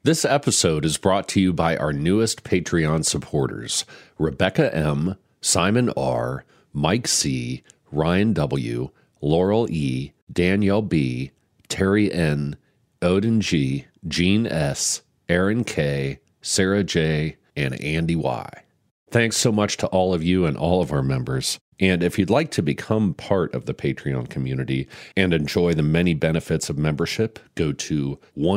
This episode is brought to you by our newest Patreon supporters, Rebecca M., Simon R., Mike C., Ryan W., Laurel E., Danielle B., Terry N., Odin G., Gene S., Aaron K., Sarah J., and Andy Y. Thanks so much to all of you and all of our members. And if you'd like to become part of the Patreon community and enjoy the many benefits of membership, go to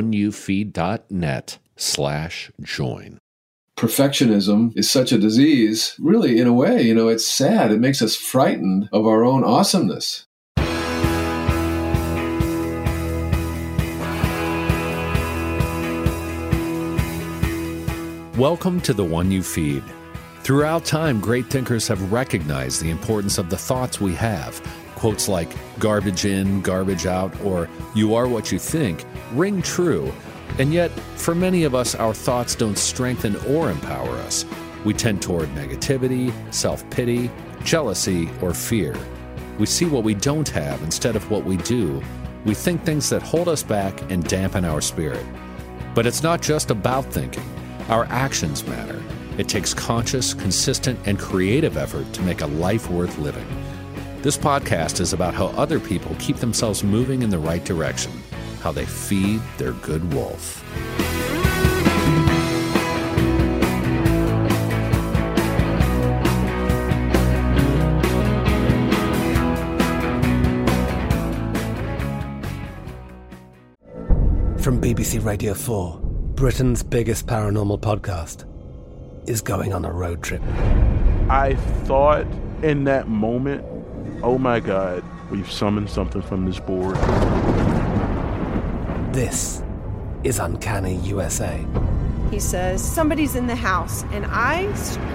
oneufeed.net/join. Perfectionism is such a disease. Really, in a way, it's sad. It makes us frightened of our own awesomeness. Welcome to the One You Feed. Throughout time, great thinkers have recognized the importance of the thoughts we have. Quotes like garbage in, garbage out, or you are what you think ring true. And yet, for many of us, our thoughts don't strengthen or empower us. We tend toward negativity, self-pity, jealousy, or fear. We see what we don't have instead of what we do. We think things that hold us back and dampen our spirit. But it's not just about thinking. Our actions matter. It takes conscious, consistent, and creative effort to make a life worth living. This podcast is about how other people keep themselves moving in the right direction, how they feed their good wolf. From BBC Radio 4, Britain's biggest paranormal podcast is going on a road trip. I thought in that moment, oh my God, we've summoned something from this board. This is Uncanny USA. He says, somebody's in the house, and I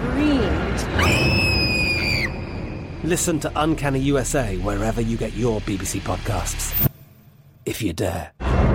screamed. Listen to Uncanny USA wherever you get your BBC podcasts, if you dare.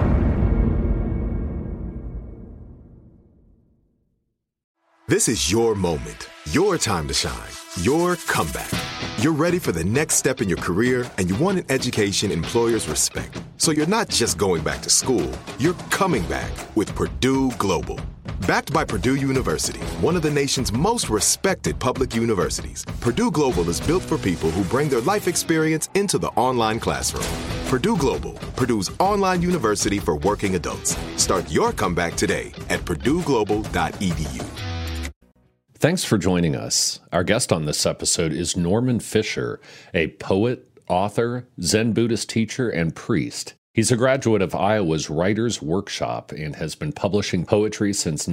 This is your moment, your time to shine, your comeback. You're ready for the next step in your career, and you want an education employers respect. So you're not just going back to school, you're coming back with Purdue Global. Backed by Purdue University, one of the nation's most respected public universities, Purdue Global is built for people who bring their life experience into the online classroom. Purdue Global, Purdue's online university for working adults. Start your comeback today at purdueglobal.edu. Thanks for joining us. Our guest on this episode is Norman Fischer, a poet, author, Zen Buddhist teacher, and priest. He's a graduate of Iowa's Writers' Workshop and has been publishing poetry since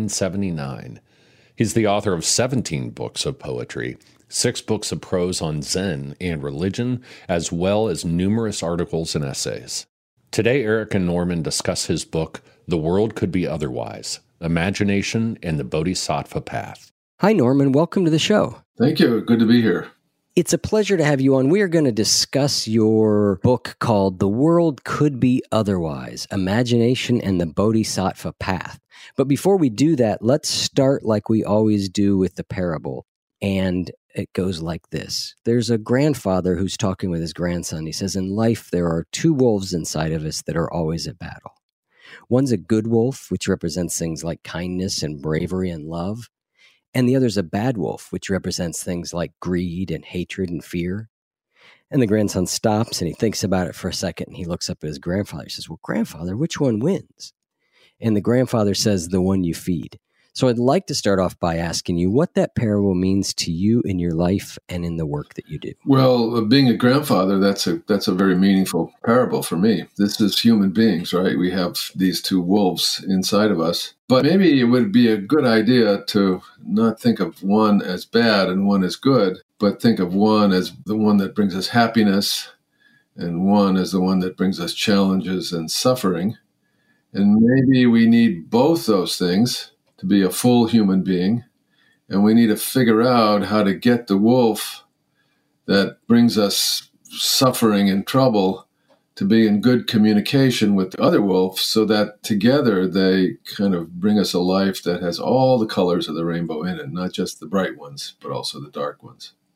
1979. He's the author of 17 books of poetry, 6 books of prose on Zen and religion, as well as numerous articles and essays. Today, Eric and Norman discuss his book, The World Could Be Otherwise, Imagination and the Bodhisattva Path. Hi, Norman. Welcome to the show. Thank you. Good to be here. It's a pleasure to have you on. We are going to discuss your book called The World Could Be Otherwise, Imagination and the Bodhisattva Path. But before we do that, let's start like we always do with the parable. And it goes like this. There's a grandfather who's talking with his grandson. He says, in life, there are 2 wolves inside of us that are always at battle. One's a good wolf, which represents things like kindness and bravery and love. And the other's a bad wolf, which represents things like greed and hatred and fear. And the grandson stops and he thinks about it for a second and he looks up at his grandfather. He says, well, grandfather, which one wins? And the grandfather says, the one you feed. So I'd like to start off by asking you what that parable means to you in your life and in the work that you do. Well, being a grandfather, that's a very meaningful parable for me. This is human beings, right? We have these 2 wolves inside of us. But maybe it would be a good idea to not think of one as bad and one as good, but think of one as the one that brings us happiness and one as the one that brings us challenges and suffering. And maybe we need both those things to be a full human being, and we need to figure out how to get the wolf that brings us suffering and trouble to be in good communication with the other wolves so that together they kind of bring us a life that has all the colors of the rainbow in it, not just the bright ones, but also the dark ones.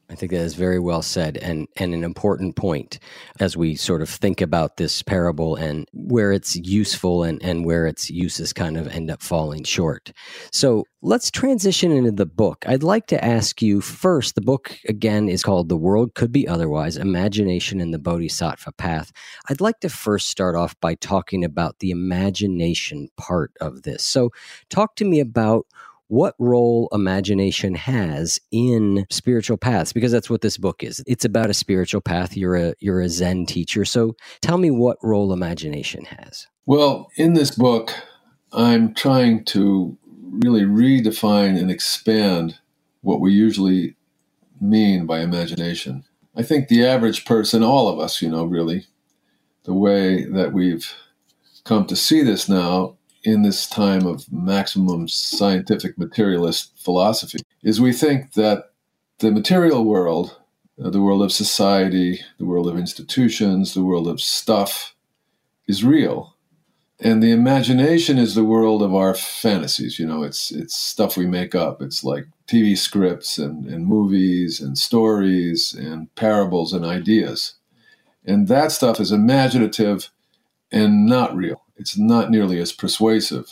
I think that is very well said and an important point as we sort of think about this parable and where it's useful and where its uses kind of end up falling short. So let's transition into the book. I'd like to ask you first, the book again is called The World Could Be Otherwise, Imagination and the Bodhisattva Path. I'd like to first start off by talking about the imagination part of this. So talk to me about what role imagination has in spiritual paths, because that's what this book is. It's about a spiritual path. You're a Zen teacher. So tell me what role imagination has. Well, in this book, I'm trying to really redefine and expand what we usually mean by imagination. I think the average person, all of us, really, the way that we've come to see this now in this time of maximum scientific materialist philosophy, is we think that the material world, the world of society, the world of institutions, the world of stuff, is real. And the imagination is the world of our fantasies. It's stuff we make up. It's like TV scripts and movies and stories and parables and ideas. And that stuff is imaginative and not real. It's not nearly as persuasive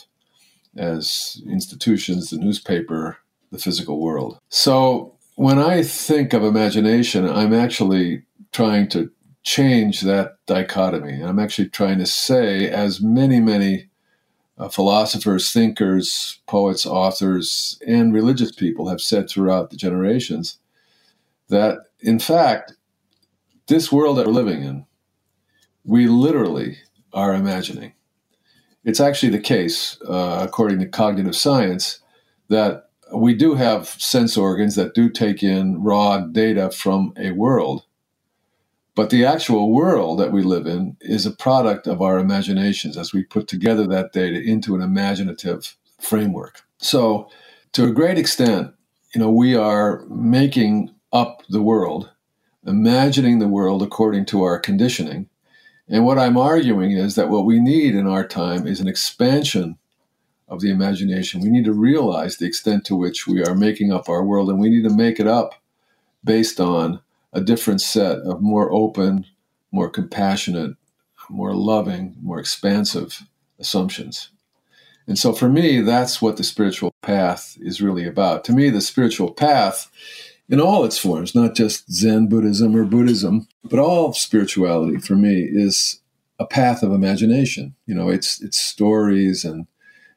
as institutions, the newspaper, the physical world. So when I think of imagination, I'm actually trying to change that dichotomy. I'm actually trying to say, as many philosophers, thinkers, poets, authors, and religious people have said throughout the generations, that in fact, this world that we're living in, we literally are imagining. It's actually the case, according to cognitive science, that we do have sense organs that do take in raw data from a world. But the actual world that we live in is a product of our imaginations as we put together that data into an imaginative framework. So to a great extent, we are making up the world, imagining the world according to our conditioning. And what I'm arguing is that what we need in our time is an expansion of the imagination. We need to realize the extent to which we are making up our world, and we need to make it up based on a different set of more open, more compassionate, more loving, more expansive assumptions. And so for me, that's what the spiritual path is really about. To me, the spiritual path, in all its forms, not just Zen Buddhism or Buddhism, but all spirituality for me is a path of imagination. It's stories and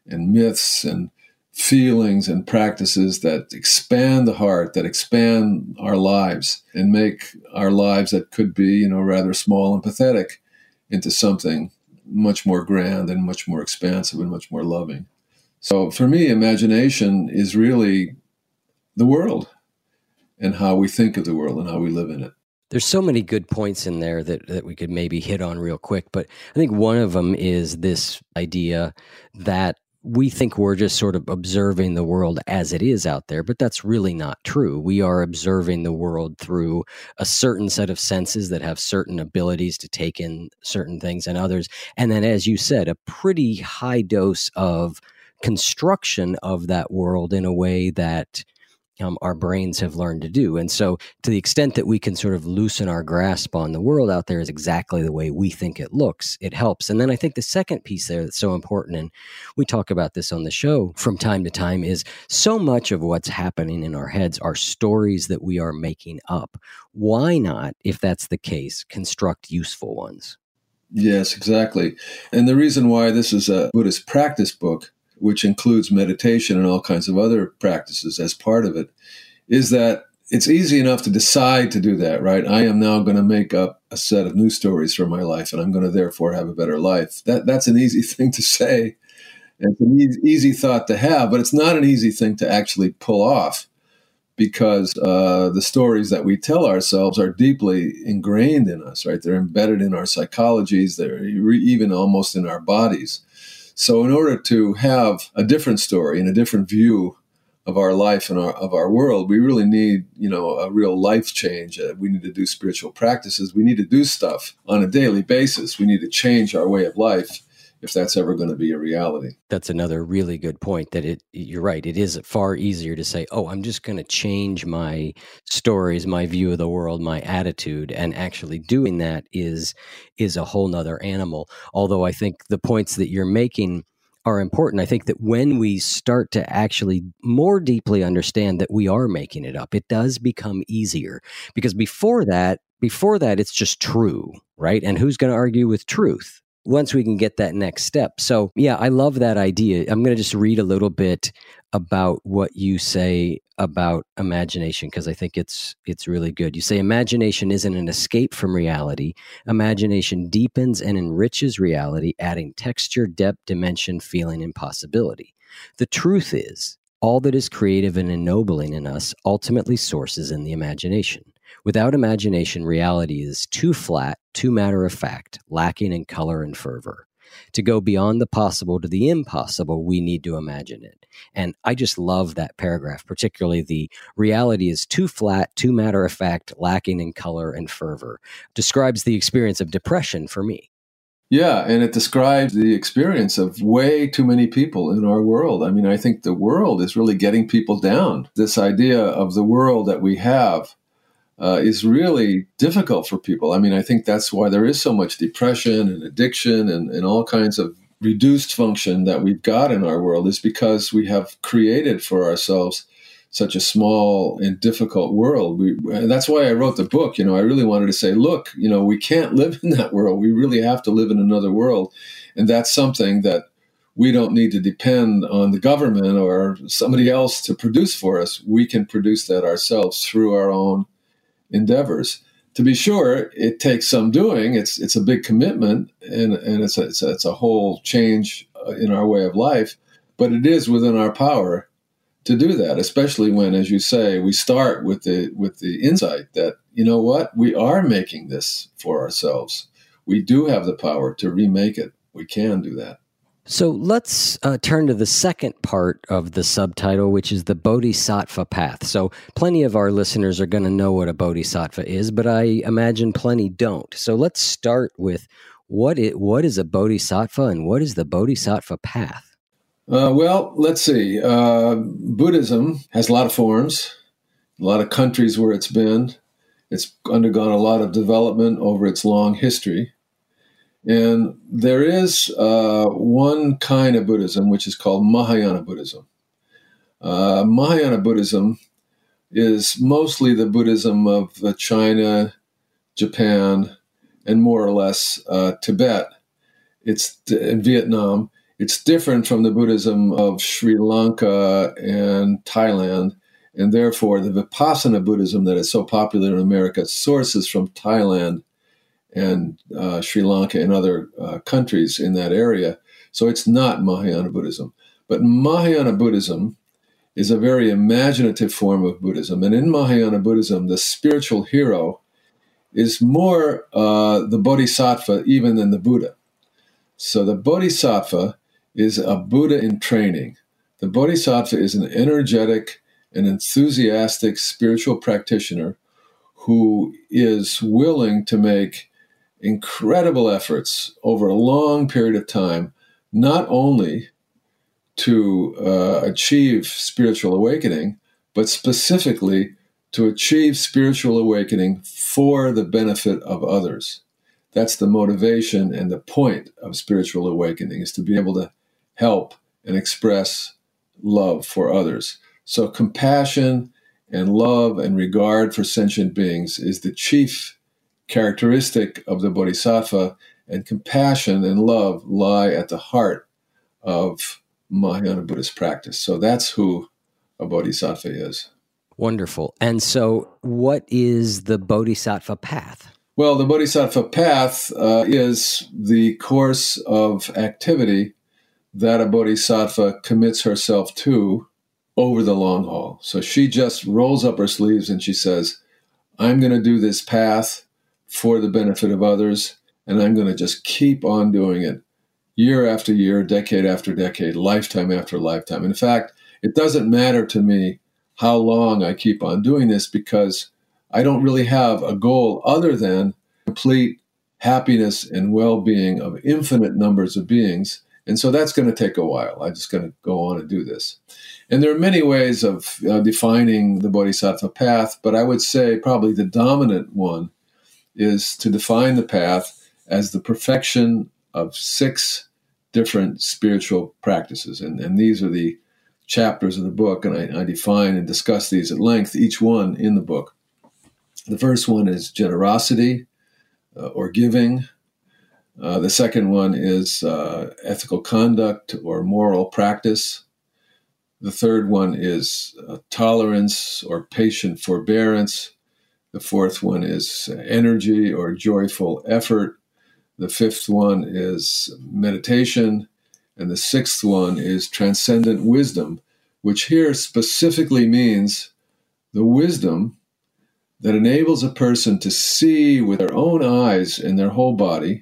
myths and feelings and practices that expand the heart, that expand our lives and make our lives that could be, rather small and pathetic into something much more grand and much more expansive and much more loving. So for me, imagination is really the world and how we think of the world and how we live in it. There's so many good points in there that we could maybe hit on real quick, but I think one of them is this idea that we think we're just sort of observing the world as it is out there, but that's really not true. We are observing the world through a certain set of senses that have certain abilities to take in certain things and others. And then, as you said, a pretty high dose of construction of that world in a way that our brains have learned to do. And so to the extent that we can sort of loosen our grasp on the world out there is exactly the way we think it looks, it helps. And then I think the second piece there that's so important, and we talk about this on the show from time to time, is so much of what's happening in our heads are stories that we are making up. Why not, if that's the case, construct useful ones? Yes, exactly. And the reason why this is a Buddhist practice book, which includes meditation and all kinds of other practices as part of it, is that it's easy enough to decide to do that, right? I am now going to make up a set of new stories for my life, and I'm going to therefore have a better life. That's an easy thing to say. And it's an easy thought to have, but it's not an easy thing to actually pull off, because the stories that we tell ourselves are deeply ingrained in us, right? They're embedded in our psychologies. They're even almost in our bodies. So in order to have a different story and a different view of our life and of our world, we really need, a real life change. We need to do spiritual practices. We need to do stuff on a daily basis. We need to change our way of life if that's ever going to be a reality. That's another really good point, that you're right. It is far easier to say, oh, I'm just going to change my stories, my view of the world, my attitude. And actually doing that is a whole nother animal. Although I think the points that you're making are important. I think that when we start to actually more deeply understand that we are making it up, it does become easier. Because before that, it's just true, right? And who's going to argue with truth once we can get that next step? So yeah, I love that idea. I'm going to just read a little bit about what you say about imagination, because I think it's really good. You say imagination isn't an escape from reality. Imagination deepens and enriches reality, adding texture, depth, dimension, feeling, and possibility. The truth is, all that is creative and ennobling in us ultimately sources in the imagination. Without imagination, reality is too flat, too matter-of-fact, lacking in color and fervor. To go beyond the possible to the impossible, we need to imagine it. And I just love that paragraph, particularly the reality is too flat, too matter-of-fact, lacking in color and fervor. Describes the experience of depression for me. Yeah, and it describes the experience of way too many people in our world. I mean, I think the world is really getting people down. This idea of the world that we have is really difficult for people. I mean, I think that's why there is so much depression and addiction and all kinds of reduced function that we've got in our world, is because we have created for ourselves such a small and difficult world. That's why I wrote the book. I really wanted to say, look, we can't live in that world. We really have to live in another world. And that's something that we don't need to depend on the government or somebody else to produce for us. We can produce that ourselves through our own endeavors. To be sure, it takes some doing. It's a big commitment, and it's a whole change in our way of life. But it is within our power to do that, especially when, as you say, we start with the insight that, you know what, we are making this for ourselves. We do have the power to remake it. We can do that. So let's turn to the second part of the subtitle, which is the Bodhisattva path. So plenty of our listeners are going to know what a Bodhisattva is, but I imagine plenty don't. So let's start with what is a Bodhisattva and what is the Bodhisattva path? Well, let's see. Buddhism has a lot of forms, a lot of countries where it's been. It's undergone a lot of development over its long history. And there is one kind of Buddhism, which is called Mahayana Buddhism. Mahayana Buddhism is mostly the Buddhism of China, Japan, and more or less Tibet. It's in Vietnam. It's different from the Buddhism of Sri Lanka and Thailand, and therefore the Vipassana Buddhism that is so popular in America sources from Thailand and Sri Lanka and other countries in that area. So it's not Mahayana Buddhism. But Mahayana Buddhism is a very imaginative form of Buddhism. And in Mahayana Buddhism, the spiritual hero is more the Bodhisattva even than the Buddha. So the Bodhisattva is a Buddha in training. The Bodhisattva is an energetic and enthusiastic spiritual practitioner who is willing to make incredible efforts over a long period of time, not only to achieve spiritual awakening, but specifically to achieve spiritual awakening for the benefit of others. That's the motivation and the point of spiritual awakening, is to be able to help and express love for others. So compassion and love and regard for sentient beings is the chief characteristic of the Bodhisattva, and compassion and love lie at the heart of Mahayana Buddhist practice. So that's who a Bodhisattva is. Wonderful. And so what is the Bodhisattva path? Well, the Bodhisattva path is the course of activity that a Bodhisattva commits herself to over the long haul. So she just rolls up her sleeves and she says, I'm going to do this path for the benefit of others, and I'm going to just keep on doing it year after year, decade after decade, lifetime after lifetime. In fact, it doesn't matter to me how long I keep on doing this, because I don't really have a goal other than complete happiness and well-being of infinite numbers of beings. And so that's going to take a while. I'm just going to go on and do this. And there are many ways of defining the Bodhisattva path, but I would say probably the dominant one is to define the path as the perfection of 6 different spiritual practices. And these are the chapters of the book, and I define and discuss these at length, each one in the book. The first one is generosity or giving. The second one is ethical conduct or moral practice. The third one is tolerance or patient forbearance. The fourth one is energy or joyful effort. The fifth one is meditation. And the sixth one is transcendent wisdom, which here specifically means the wisdom that enables a person to see with their own eyes and their whole body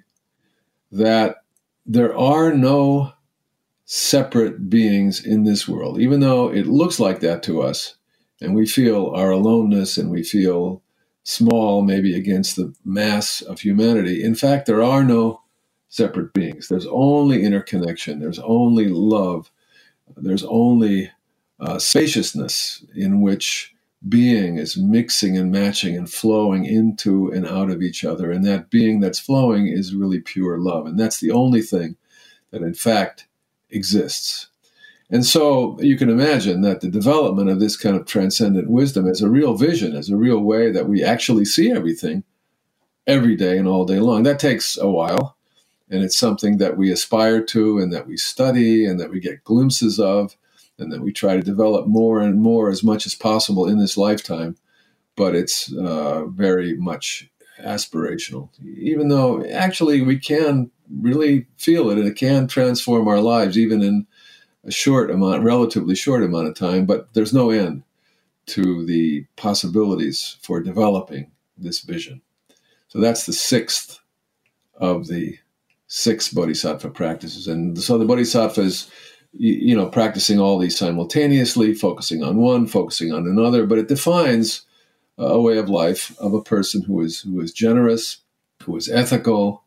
that there are no separate beings in this world, even though it looks like that to us, and we feel our aloneness and we feel small maybe against the mass of humanity. In fact, there are no separate beings. There's only interconnection. There's only love. There's only spaciousness in which being is mixing and matching and flowing into and out of each other. And that being that's flowing is really pure love. And that's the only thing that, in fact, exists. And so you can imagine that the development of this kind of transcendent wisdom as a real vision, as a real way that we actually see everything every day and all day long, that takes a while. And it's something that we aspire to and that we study and that we get glimpses of and that we try to develop more and more as much as possible in this lifetime. But it's very much aspirational, even though actually we can really feel it and it can transform our lives even in a relatively short amount of time, but there's no end to the possibilities for developing this vision. So that's the 6th of the 6 bodhisattva practices. And so the bodhisattva is, practicing all these simultaneously, focusing on one, focusing on another, but it defines a way of life of a person who is generous, who is ethical,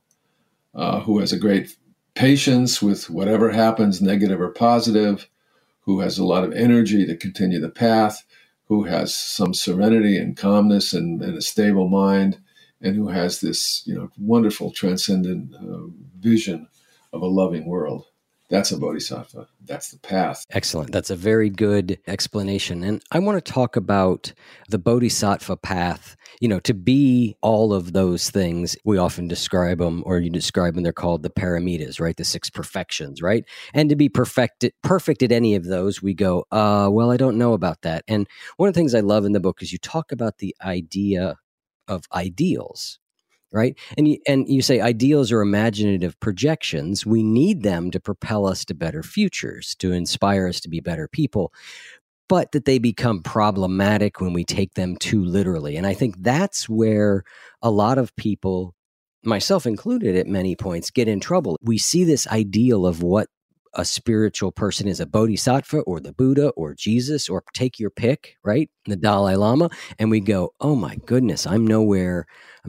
who has a great patience with whatever happens, negative or positive, who has a lot of energy to continue the path, who has some serenity and calmness and a stable mind, and who has this wonderful transcendent vision of a loving world. That's a bodhisattva. That's the path. Excellent. That's a very good explanation. And I want to talk about the bodhisattva path. To be all of those things, we often describe them, or you describe them, they're called the paramitas, right? The 6 perfections, right? And to be perfect at any of those, we go, well, I don't know about that. And one of the things I love in the book is you talk about the idea of ideals. Right. And you say ideals are imaginative projections. We need them to propel us to better futures, to inspire us to be better people, but that they become problematic when we take them too literally. And I think that's where a lot of people, myself included at many points, get in trouble. We see this ideal of what a spiritual person is, a bodhisattva or the Buddha or Jesus, or take your pick, right? The Dalai Lama. And we go, oh my goodness, I'm nowhere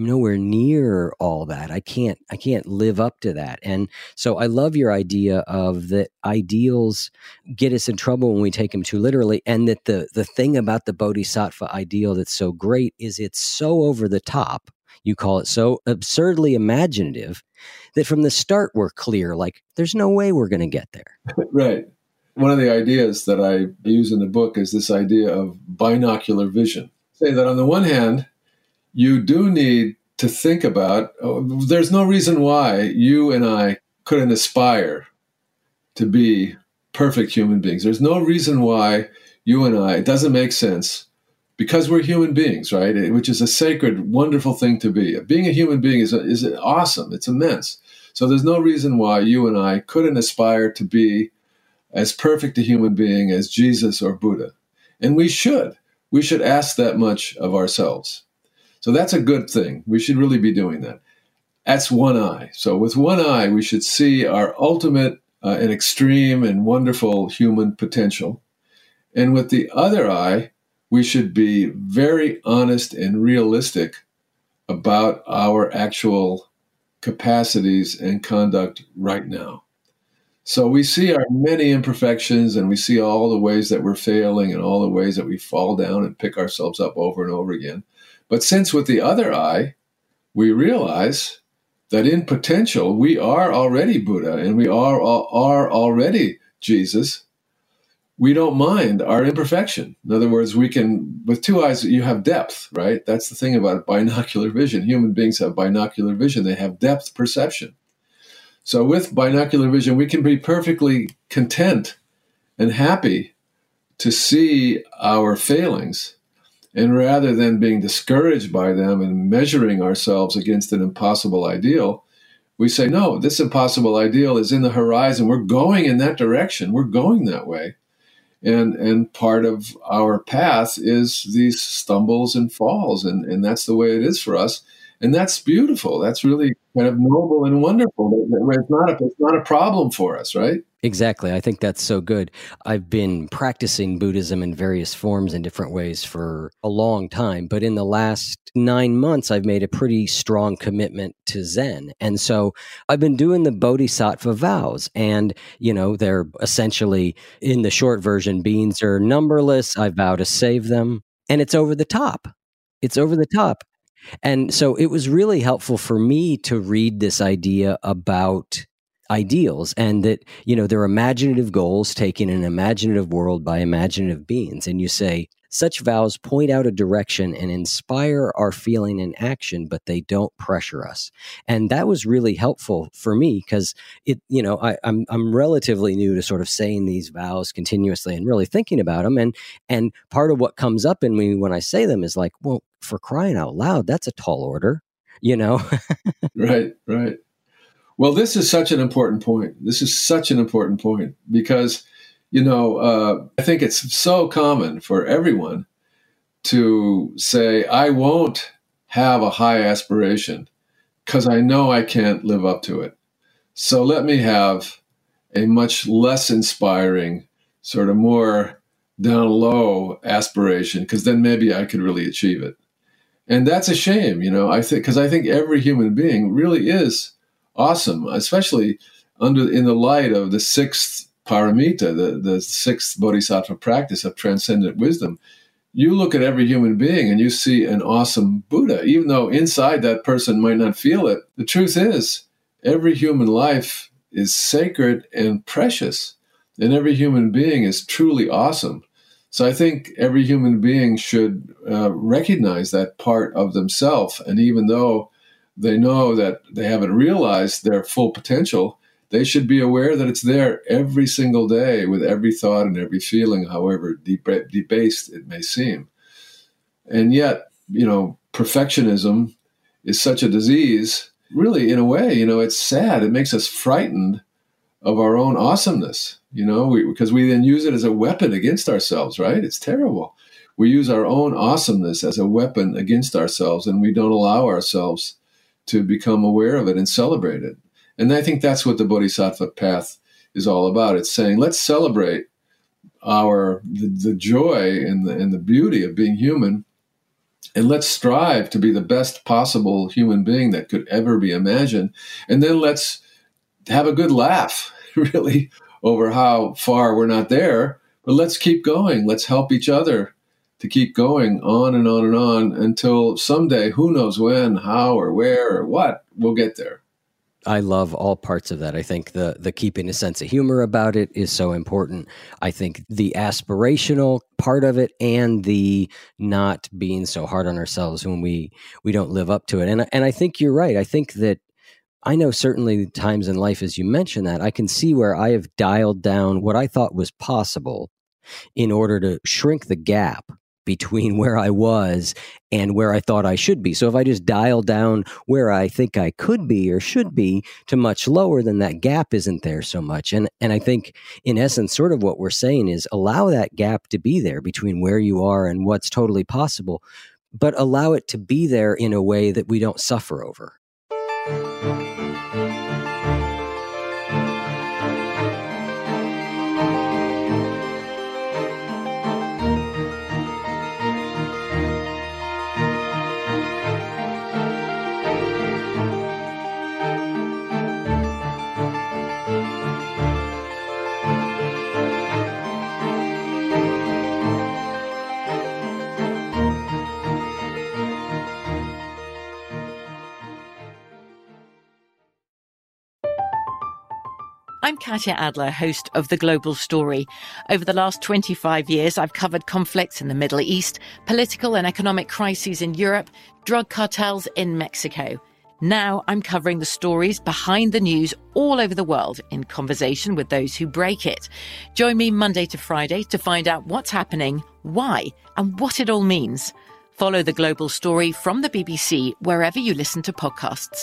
near all that. I can't live up to that. And so I love your idea of that ideals get us in trouble when we take them too literally. And that the thing about the bodhisattva ideal that's so great is it's so over the top. You call it so absurdly imaginative that from the start we're clear, like there's no way we're going to get there. Right. One of the ideas that I use in the book is this idea of binocular vision. Say that on the one hand, you do need to think about, there's no reason why you and I couldn't aspire to be perfect human beings. There's no reason why you and I, it doesn't make sense, because we're human beings, right? Which is a sacred, wonderful thing to be. Being a human being is awesome. It's immense. So there's no reason why you and I couldn't aspire to be as perfect a human being as Jesus or Buddha. And we should. We should ask that much of ourselves. So that's a good thing. We should really be doing that. That's one eye. So with one eye, we should see our ultimate and extreme and wonderful human potential. And with the other eye, we should be very honest and realistic about our actual capacities and conduct right now. So we see our many imperfections, and we see all the ways that we're failing and all the ways that we fall down and pick ourselves up over and over again. But since with the other eye, we realize that in potential, we are already Buddha and we are already Jesus, we don't mind our imperfection. In other words, we can, with two eyes, you have depth, right? That's the thing about binocular vision. Human beings have binocular vision. They have depth perception. So with binocular vision, we can be perfectly content and happy to see our failings. And rather than being discouraged by them and measuring ourselves against an impossible ideal, we say, no, this impossible ideal is in the horizon. We're going in that direction. We're going that way. And part of our path is these stumbles and falls. And that's the way it is for us. And that's beautiful. That's really kind of noble and wonderful. It's not a problem for us, right? Exactly. I think that's so good. I've been practicing Buddhism in various forms in different ways for a long time. But in the last 9 months, I've made a pretty strong commitment to Zen. And so I've been doing the Bodhisattva vows. And, they're essentially, in the short version, beings are numberless. I vow to save them. And it's over the top. It's over the top. And so it was really helpful for me to read this idea about ideals and that, they're imaginative goals taken in an imaginative world by imaginative beings. And you say, such vows point out a direction and inspire our feeling and action, but they don't pressure us. And that was really helpful for me because I'm relatively new to sort of saying these vows continuously and really thinking about them. And part of what comes up in me when I say them is like, well, for crying out loud, that's a tall order, Right. Well, this is such an important point. Because, I think it's so common for everyone to say, I won't have a high aspiration because I know I can't live up to it. So let me have a much less inspiring, sort of more down low aspiration, because then maybe I could really achieve it. And that's a shame, I think, because I think every human being really is awesome, especially in the light of the sixth paramita, the sixth bodhisattva practice of transcendent wisdom. You look at every human being and you see an awesome Buddha, even though inside that person might not feel it. The truth is, every human life is sacred and precious, and every human being is truly awesome. So I think every human being should recognize that part of themselves. And even though they know that they haven't realized their full potential, they should be aware that it's there every single day with every thought and every feeling, however debased it may seem. And yet, perfectionism is such a disease. Really, in a way, it's sad. It makes us frightened of our own awesomeness, because we then use it as a weapon against ourselves, right? It's terrible. We use our own awesomeness as a weapon against ourselves, and we don't allow ourselves to become aware of it and celebrate it. And I think that's what the Bodhisattva path is all about. It's saying, let's celebrate the joy and the beauty of being human, and let's strive to be the best possible human being that could ever be imagined. And then let's have a good laugh, really, over how far we're not there. But let's keep going. Let's help each other to keep going on and on and on until someday, who knows when, how, or where, or what, we'll get there. I love all parts of that. I think the keeping a sense of humor about it is so important. I think the aspirational part of it and the not being so hard on ourselves when we don't live up to it. And I think you're right. I think that I know certainly times in life, as you mentioned that, I can see where I have dialed down what I thought was possible in order to shrink the gap between where I was and where I thought I should be. So if I just dial down where I think I could be or should be to much lower, then that gap isn't there so much. And I think in essence, sort of what we're saying is allow that gap to be there between where you are and what's totally possible, but allow it to be there in a way that we don't suffer over. I'm Katya Adler, host of The Global Story. Over the last 25 years, I've covered conflicts in the Middle East, political and economic crises in Europe, drug cartels in Mexico. Now I'm covering the stories behind the news all over the world in conversation with those who break it. Join me Monday to Friday to find out what's happening, why, and what it all means. Follow The Global Story from the BBC wherever you listen to podcasts.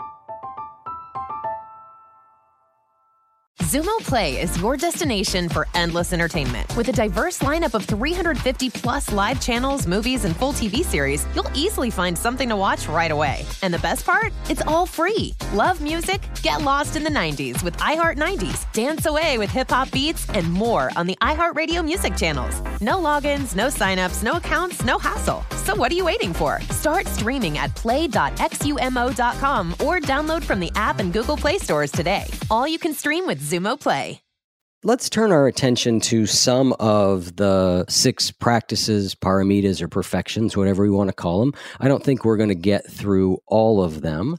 Xumo Play is your destination for endless entertainment. With a diverse lineup of 350 plus live channels, movies, and full TV series, you'll easily find something to watch right away. And the best part? It's all free. Love music? Get lost in the 90s with iHeart 90s, dance away with hip-hop beats, and more on the iHeartRadio music channels. No logins, no signups, no accounts, no hassle. So what are you waiting for? Start streaming at play.xumo.com or download from the app and Google Play stores today. All you can stream with Xumo Play. Let's turn our attention to some of the 6 practices, paramitas, or perfections, whatever we want to call them. I don't think we're going to get through all of them,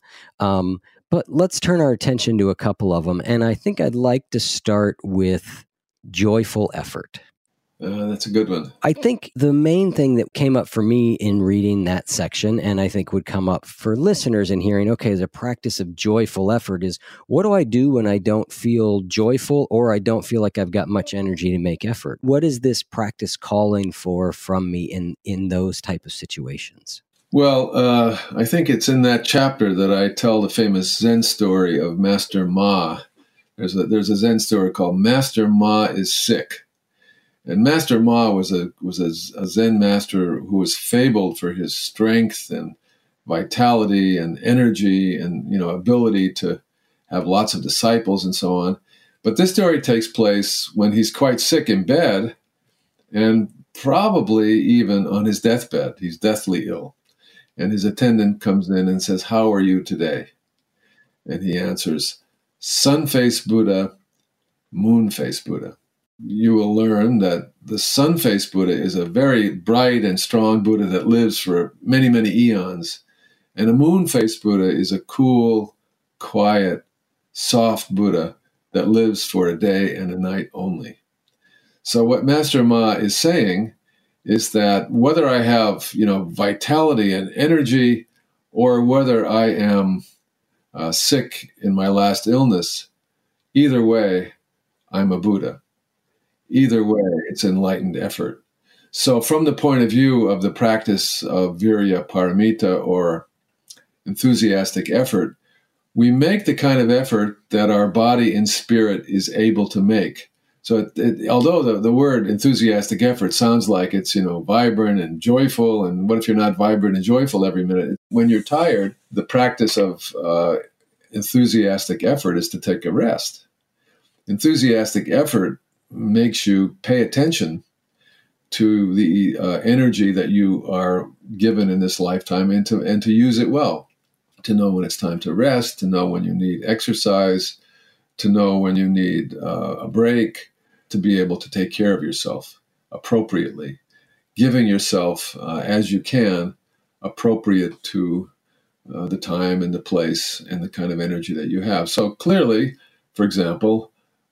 but let's turn our attention to a couple of them. And I think I'd like to start with joyful effort. That's a good one. I think the main thing that came up for me in reading that section, and I think would come up for listeners in hearing, okay, the practice of joyful effort is, what do I do when I don't feel joyful or I don't feel like I've got much energy to make effort? What is this practice calling for from me in those type of situations? Well, I think it's in that chapter that I tell the famous Zen story of Master Ma. There's a Zen story called Master Ma is Sick. And Master Ma was a Zen master who was fabled for his strength and vitality and energy and ability to have lots of disciples and so on. But this story takes place when he's quite sick in bed and probably even on his deathbed. He's deathly ill. And his attendant comes in and says, "How are you today?" And he answers, "Sun-faced Buddha, moon-faced Buddha." You will learn that the sun-faced Buddha is a very bright and strong Buddha that lives for many, many eons. And a moon-faced Buddha is a cool, quiet, soft Buddha that lives for a day and a night only. So what Master Ma is saying is that whether I have, vitality and energy, or whether I am sick in my last illness, either way, I'm a Buddha. Either way, it's enlightened effort. So from the point of view of the practice of virya paramita, or enthusiastic effort, we make the kind of effort that our body and spirit is able to make. So although the word enthusiastic effort sounds like it's, vibrant and joyful, and what if you're not vibrant and joyful every minute? When you're tired, the practice of enthusiastic effort is to take a rest. Enthusiastic effort makes you pay attention to the energy that you are given in this lifetime and to use it well, to know when it's time to rest, to know when you need exercise, to know when you need a break, to be able to take care of yourself appropriately, giving yourself as you can, appropriate to the time and the place and the kind of energy that you have. So clearly, for example,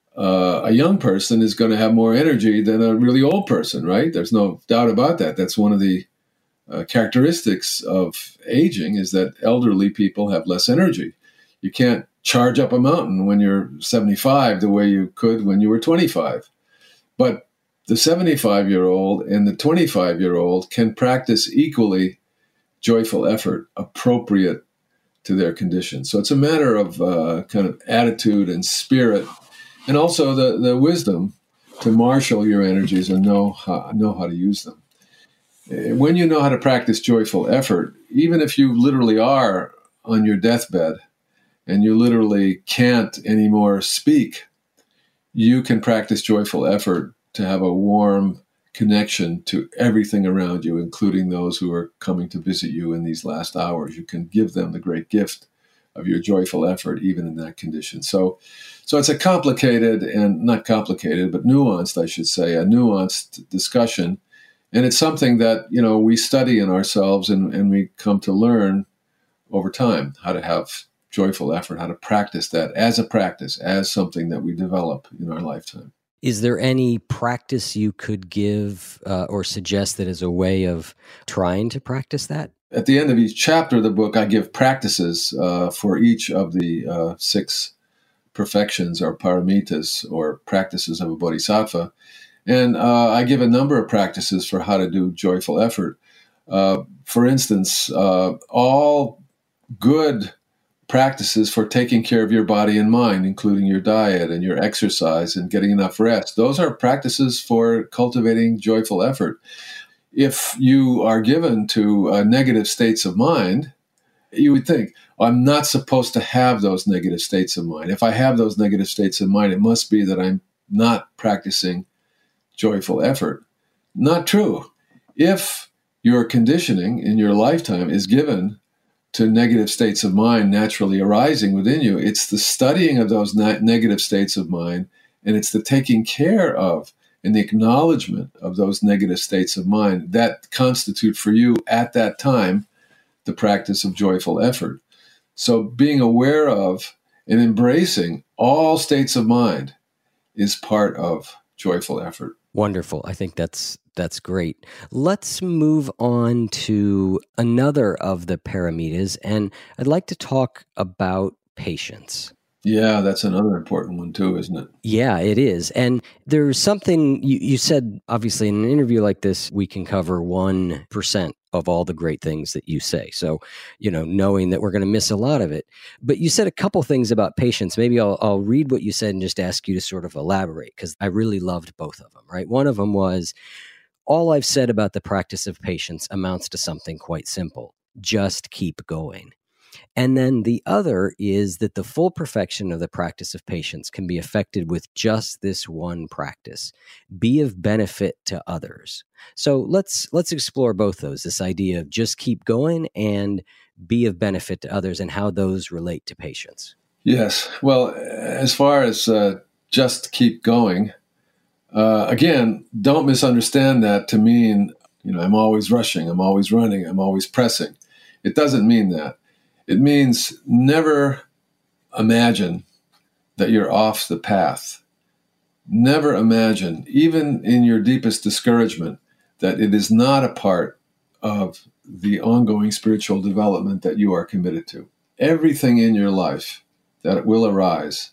a young person is going to have more energy than a really old person, right? There's no doubt about that. That's one of the characteristics of aging, is that elderly people have less energy. You can't charge up a mountain when you're 75 the way you could when you were 25. But the 75-year-old and the 25-year-old can practice equally joyful effort appropriate to their condition. So it's a matter of kind of attitude and spirit, and also the wisdom to marshal your energies and know how to use them. When you know how to practice joyful effort, even if you literally are on your deathbed and you literally can't anymore speak, you can practice joyful effort to have a warm connection to everything around you, including those who are coming to visit you in these last hours. You can give them the great gift of your joyful effort, even in that condition. So it's a complicated, and not complicated, but nuanced, I should say, a nuanced discussion. And it's something that, we study in ourselves and we come to learn over time, how to have joyful effort, how to practice that as a practice, as something that we develop in our lifetime. Is there any practice you could give or suggest that is a way of trying to practice that? At the end of each chapter of the book, I give practices for each of the 6 perfections or paramitas or practices of a bodhisattva. And I give a number of practices for how to do joyful effort. For instance, all good practices for taking care of your body and mind, including your diet and your exercise and getting enough rest, those are practices for cultivating joyful effort. If you are given to negative states of mind, you would think, I'm not supposed to have those negative states of mind. If I have those negative states of mind, it must be that I'm not practicing joyful effort. Not true. If your conditioning in your lifetime is given to negative states of mind naturally arising within you, it's the studying of those negative states of mind, and it's the taking care of and the acknowledgement of those negative states of mind that constitute for you at that time the practice of joyful effort. So being aware of and embracing all states of mind is part of joyful effort. Wonderful. I think that's great. Let's move on to another of the paramitas, and I'd like to talk about patience. Yeah, that's another important one too, isn't it? Yeah, it is. And there's something you said, obviously, in an interview like this, we can cover 1% of all the great things that you say. So, knowing that we're going to miss a lot of it. But you said a couple things about patience. Maybe I'll read what you said and just ask you to sort of elaborate, because I really loved both of them, right? One of them was, all I've said about the practice of patience amounts to something quite simple. Just keep going. And then the other is that the full perfection of the practice of patience can be effected with just this one practice. Be of benefit to others. So let's explore both those, this idea of just keep going and be of benefit to others, and how those relate to patience. Yes. Well, as far as just keep going, again, don't misunderstand that to mean, I'm always rushing, I'm always running, I'm always pressing. It doesn't mean that. It means never imagine that you're off the path. Never imagine, even in your deepest discouragement, that it is not a part of the ongoing spiritual development that you are committed to. Everything in your life that will arise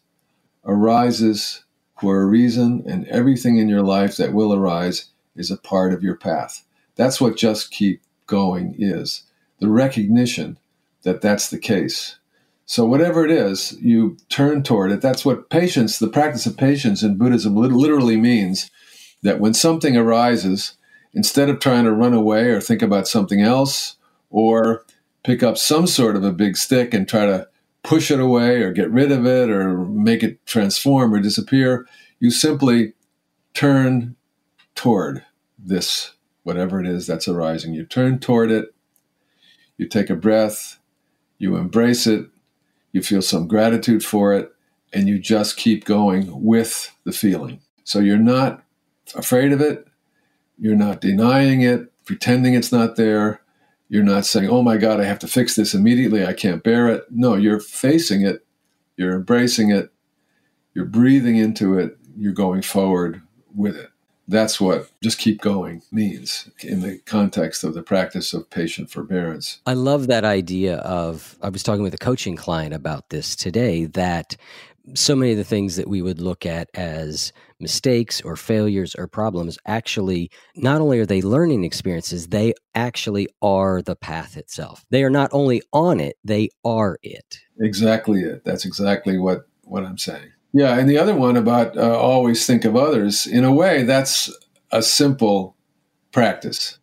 arises for a reason, and everything in your life that will arise is a part of your path. That's what just keep going is. The recognition that that's the case. So whatever it is, you turn toward it. That's what patience, the practice of patience in Buddhism literally means, that when something arises, instead of trying to run away or think about something else or pick up some sort of a big stick and try to push it away or get rid of it or make it transform or disappear, you simply turn toward this, whatever it is that's arising. You turn toward it, you take a breath, you embrace it, you feel some gratitude for it, and you just keep going with the feeling. So you're not afraid of it, you're not denying it, pretending it's not there, you're not saying, oh my God, I have to fix this immediately, I can't bear it. No, you're facing it, you're embracing it, you're breathing into it, you're going forward with it. That's what just keep going means in the context of the practice of patient forbearance. I love that idea of, I was talking with a coaching client about this today, that so many of the things that we would look at as mistakes or failures or problems, actually, not only are they learning experiences, they actually are the path itself. They are not only on it, they are it. Exactly it. That's exactly what I'm saying. Yeah, and the other one about always think of others, in a way, that's a simple practice.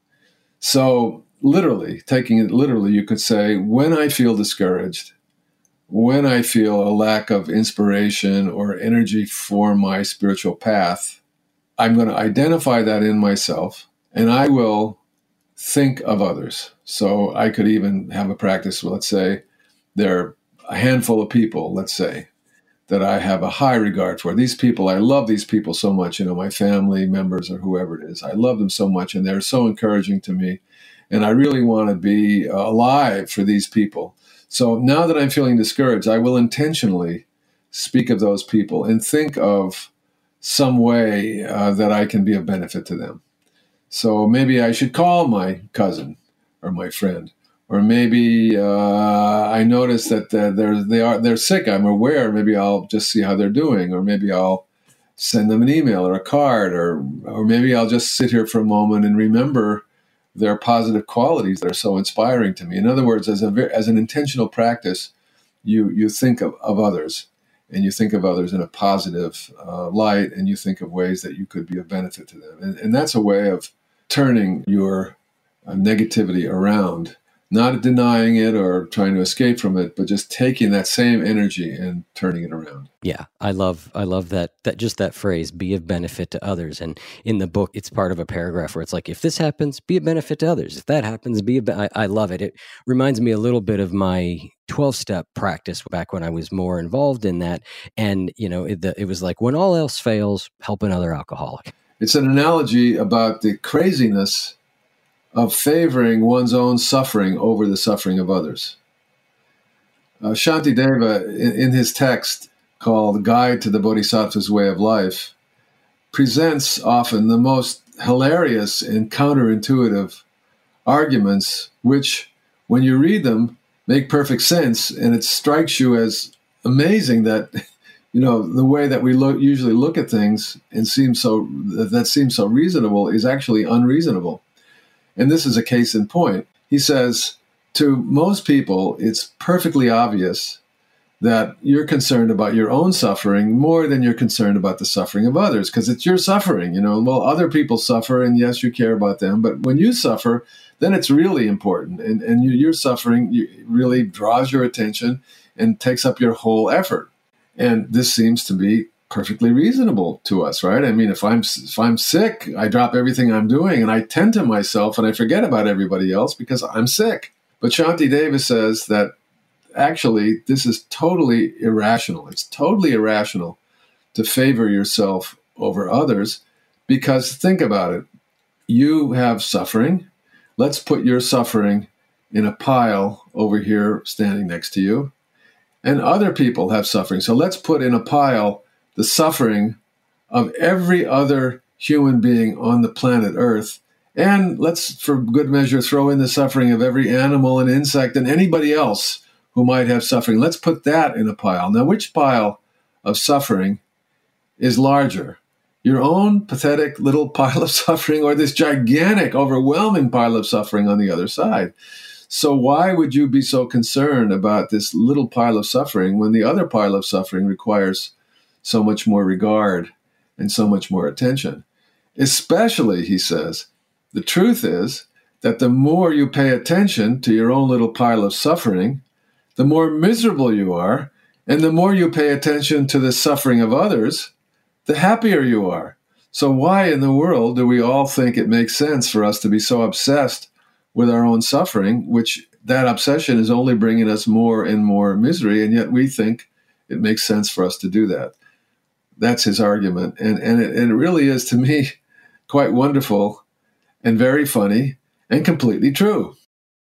So literally, taking it literally, you could say, when I feel discouraged, when I feel a lack of inspiration or energy for my spiritual path, I'm going to identify that in myself, and I will think of others. So I could even have a practice, let's say, there are a handful of people, let's say, that I have a high regard for. These people, I love these people so much, my family members or whoever it is. I love them so much, and they're so encouraging to me. And I really want to be alive for these people. So now that I'm feeling discouraged, I will intentionally speak of those people and think of some way that I can be of benefit to them. So maybe I should call my cousin or my friend, or maybe I notice that they're sick. I'm aware. Maybe I'll just see how they're doing, or maybe I'll send them an email or a card, or maybe I'll just sit here for a moment and remember their positive qualities that are so inspiring to me. In other words, as an intentional practice, you think of others, and you think of others in a positive light, and you think of ways that you could be of benefit to them. And that's a way of turning your negativity around, not denying it or trying to escape from it, but just taking that same energy and turning it around. Yeah, I love that just that phrase, be of benefit to others. And in the book, it's part of a paragraph where it's like, if this happens, be of benefit to others. If that happens, I love it. It reminds me a little bit of my 12-step practice back when I was more involved in that. And, it was like, when all else fails, help another alcoholic. It's an analogy about the craziness of favoring one's own suffering over the suffering of others. Shantideva, in his text called Guide to the Bodhisattva's Way of Life, presents often the most hilarious and counterintuitive arguments, which, when you read them, make perfect sense, and it strikes you as amazing that, the way that we usually look at things and seems so reasonable is actually unreasonable. And this is a case in point. He says, to most people, it's perfectly obvious that you're concerned about your own suffering more than you're concerned about the suffering of others, because it's your suffering. Well, other people suffer, and yes, you care about them, but when you suffer, then it's really important. And your suffering really draws your attention and takes up your whole effort. And this seems to be perfectly reasonable to us, right? I mean, if I'm sick, I drop everything I'm doing and I tend to myself and I forget about everybody else because I'm sick. But Shantideva says that actually this is totally irrational. It's totally irrational to favor yourself over others, because think about it. You have suffering. Let's put your suffering in a pile over here standing next to you. And other people have suffering. So let's put in a pile the suffering of every other human being on the planet Earth. And let's, for good measure, throw in the suffering of every animal and insect and anybody else who might have suffering. Let's put that in a pile. Now, which pile of suffering is larger? Your own pathetic little pile of suffering, or this gigantic, overwhelming pile of suffering on the other side? So why would you be so concerned about this little pile of suffering when the other pile of suffering requires so much more regard and so much more attention? Especially, he says, the truth is that the more you pay attention to your own little pile of suffering, the more miserable you are, and the more you pay attention to the suffering of others, the happier you are. So why in the world do we all think it makes sense for us to be so obsessed with our own suffering, which that obsession is only bringing us more and more misery, and yet we think it makes sense for us to do that? That's his argument. And it really is, to me, quite wonderful and very funny and completely true.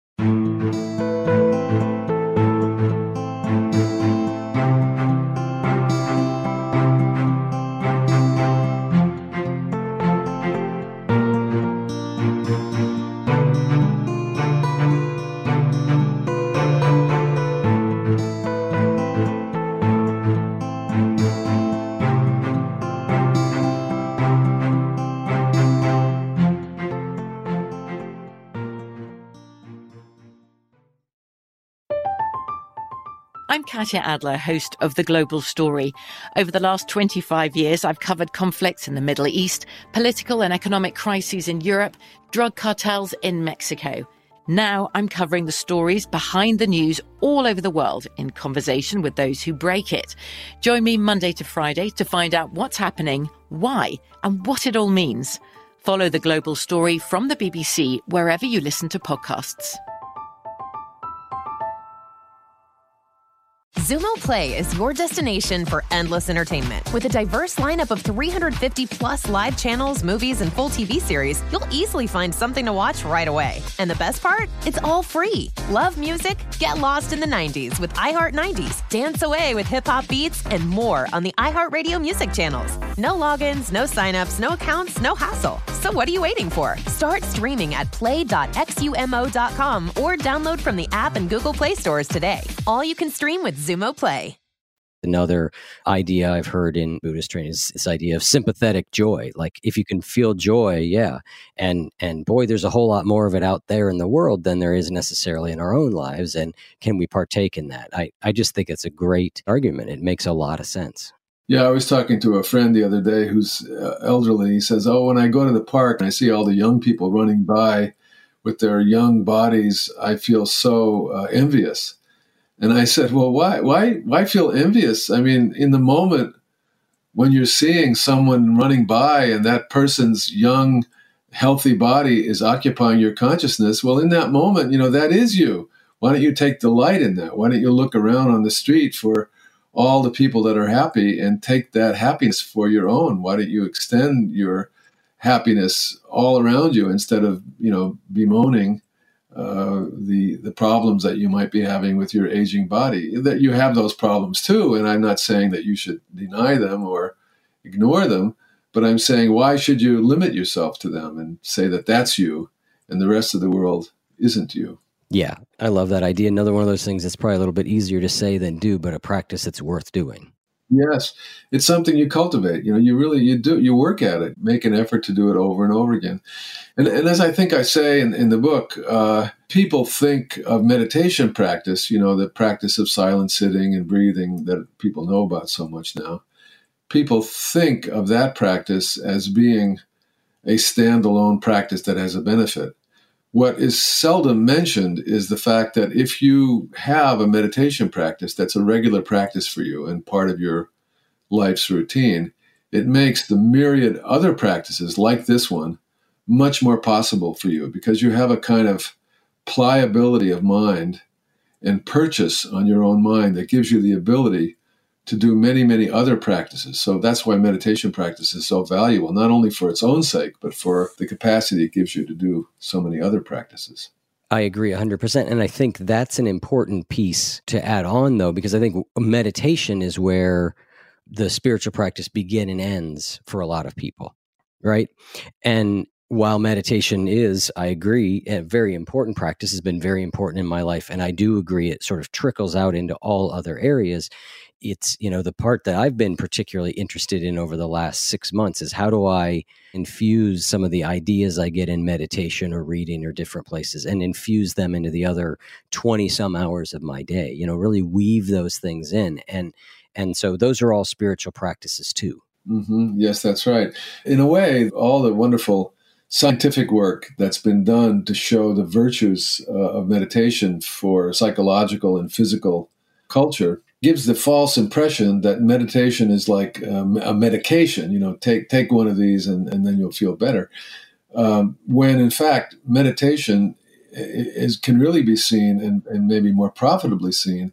I'm Katya Adler, host of The Global Story. Over the last 25 years, I've covered conflicts in the Middle East, political and economic crises in Europe, drug cartels in Mexico. Now I'm covering the stories behind the news all over the world in conversation with those who break it. Join me Monday to Friday to find out what's happening, why, and what it all means. Follow The Global Story from the BBC wherever you listen to podcasts. Zumo Play is your destination for endless entertainment. With a diverse lineup of 350 plus live channels, movies, and full TV series, you'll easily find something to watch right away. And the best part? It's all free. Love music? Get lost in the 90s with iHeart 90s, dance away with hip-hop beats, and more on the iHeartRadio music channels. No logins, no signups, no accounts, no hassle. So what are you waiting for? Start streaming at play.xumo.com or download from the app and Google Play stores today. All you can stream with Zumo Play. Another idea I've heard in Buddhist training is this idea of sympathetic joy. Like if you can feel joy, yeah. And boy, there's a whole lot more of it out there in the world than there is necessarily in our own lives. And can we partake in that? I just think it's a great argument. It makes a lot of sense. Yeah, I was talking to a friend the other day who's elderly. He says, when I go to the park and I see all the young people running by with their young bodies, I feel so envious. And I said, well, why feel envious? I mean, in the moment when you're seeing someone running by and that person's young, healthy body is occupying your consciousness, well, in that moment, that is you. Why don't you take delight in that? Why don't you look around on the street for all the people that are happy and take that happiness for your own? Why don't you extend your happiness all around you instead of, bemoaning the problems that you might be having with your aging body? That you have those problems too, and I'm not saying that you should deny them or ignore them, but I'm saying why should you limit yourself to them and say that that's you and the rest of the world isn't you? Yeah, I love that idea. Another one of those things that's probably a little bit easier to say than do, but a practice that's worth doing. Yes, it's something you cultivate. You work at it, make an effort to do it over and over again. And as I think I say in the book, people think of meditation practice, the practice of silent sitting and breathing that people know about so much now. People think of that practice as being a standalone practice that has a benefit. What is seldom mentioned is the fact that if you have a meditation practice that's a regular practice for you and part of your life's routine, it makes the myriad other practices like this one much more possible for you because you have a kind of pliability of mind and purchase on your own mind that gives you the ability to do many, many other practices. So that's why meditation practice is so valuable, not only for its own sake, but for the capacity it gives you to do so many other practices. I agree 100%. And I think that's an important piece to add on, though, because I think meditation is where the spiritual practice begins and ends for a lot of people, right? And while meditation is, I agree, a very important practice, has been very important in my life, and I do agree it sort of trickles out into all other areas. It's, the part that I've been particularly interested in over the last 6 months is how do I infuse some of the ideas I get in meditation or reading or different places and infuse them into the other 20 some hours of my day, really weave those things in. And so those are all spiritual practices too. Mm-hmm. Yes, that's right. In a way, all the wonderful scientific work that's been done to show the virtues of meditation for psychological and physical culture gives the false impression that meditation is like a medication. Take one of these and then you'll feel better. When in fact, meditation can really be seen and maybe more profitably seen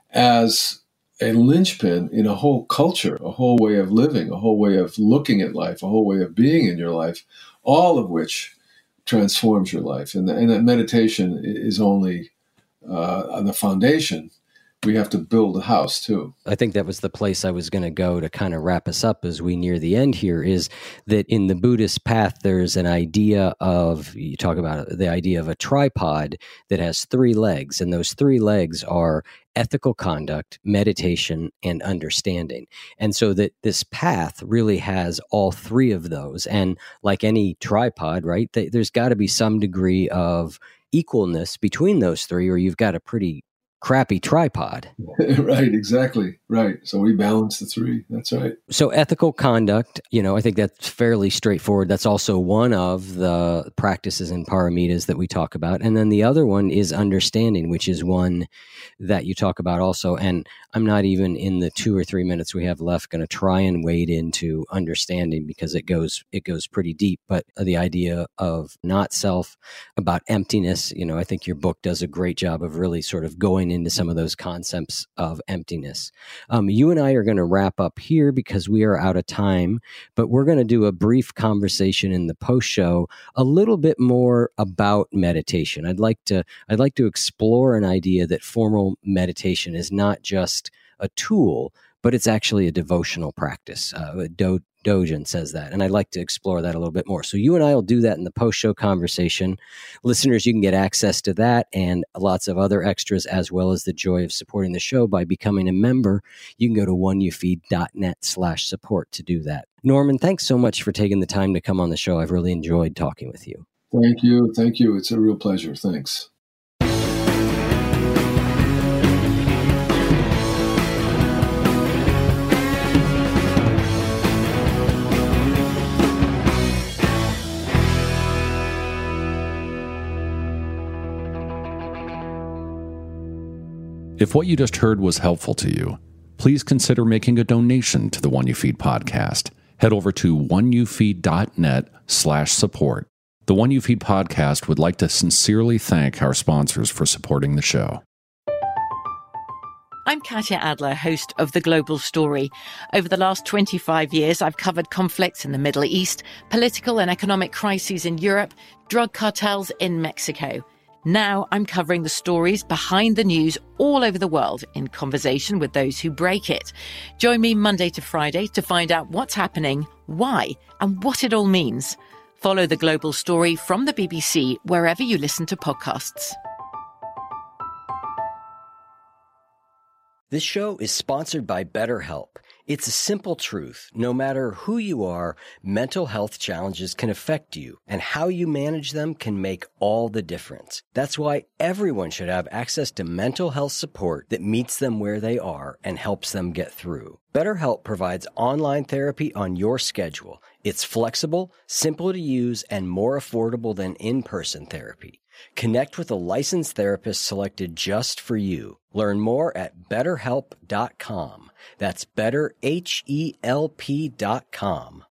as a linchpin in a whole culture, a whole way of living, a whole way of looking at life, a whole way of being in your life, all of which transforms your life. And that meditation is only the foundation. We have to build a house too. I think that was the place I was going to go to kind of wrap us up as we near the end here, is that in the Buddhist path, there's an idea of, you talk about the idea of a tripod that has 3 legs. And those 3 legs are ethical conduct, meditation, and understanding. And so that this path really has all 3 of those. And like any tripod, right, there's got to be some degree of equalness between those 3, or you've got a pretty crappy tripod. Right, exactly. Right. So we balance the 3. That's right. So ethical conduct, I think that's fairly straightforward. That's also one of the practices in paramitas that we talk about. And then the other one is understanding, which is one that you talk about also. And I'm not even in the 2 or 3 minutes we have left going to try and wade into understanding because it goes pretty deep. But the idea of not self, about emptiness, I think your book does a great job of really sort of going digging into some of those concepts of emptiness. You and I are going to wrap up here because we are out of time, but we're going to do a brief conversation in the post show, a little bit more about meditation. I'd like to explore an idea that formal meditation is not just a tool, but it's actually a devotional practice. Dogen says that, and I'd like to explore that a little bit more. So you and I will do that in the post-show conversation. Listeners, you can get access to that and lots of other extras, as well as the joy of supporting the show by becoming a member. You can go to oneyoufeed.net/support to do that. Norman, thanks so much for taking the time to come on the show. I've really enjoyed talking with you. Thank you. Thank you. It's a real pleasure. Thanks. If what you just heard was helpful to you, please consider making a donation to the One You Feed podcast. Head over to oneyoufeed.net/support. The One You Feed podcast would like to sincerely thank our sponsors for supporting the show. I'm Katya Adler, host of The Global Story. Over the last 25 years, I've covered conflicts in the Middle East, political and economic crises in Europe, drug cartels in Mexico. Now I'm covering the stories behind the news all over the world in conversation with those who break it. Join me Monday to Friday to find out what's happening, why, and what it all means. Follow The Global Story from the BBC wherever you listen to podcasts. This show is sponsored by BetterHelp. It's a simple truth. No matter who you are, mental health challenges can affect you, and how you manage them can make all the difference. That's why everyone should have access to mental health support that meets them where they are and helps them get through. BetterHelp provides online therapy on your schedule. It's flexible, simple to use, and more affordable than in-person therapy. Connect with a licensed therapist selected just for you. Learn more at BetterHelp.com. That's BetterHelp.com.